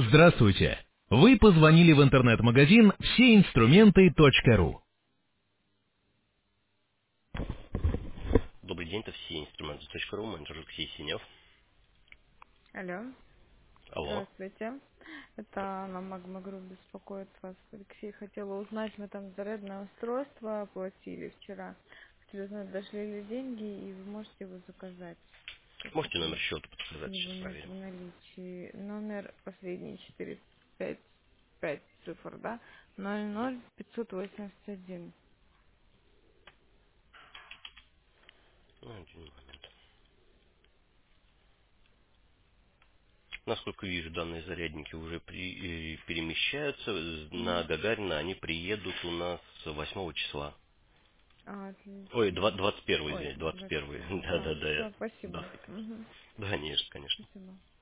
Здравствуйте! Вы позвонили в интернет-магазин всеинструменты.ру. Добрый день, это все инструменты.ру, менеджер Алексей Синев. Алло, Алло. здравствуйте. Это на Магма Групп беспокоит вас. Алексей, хотела узнать, мы там зарядное устройство оплатили вчера. Хотела узнать, дошли ли деньги, и вы можете его заказать. Сейчас Можете номер секунду. счета подсказать, Его сейчас нет в проверим. наличии. Номер последний 455 цифр, да? 00581. Ну, один момент. Насколько вижу, данные зарядники уже перемещаются. На Мгм. Гагарина они приедут у нас 8 числа. Ой, Отлично. 21, Ой, извините, 21. 21. Да-да-да, Все, да, спасибо. хотел. Мгм. Да, конечно, конечно. Спасибо.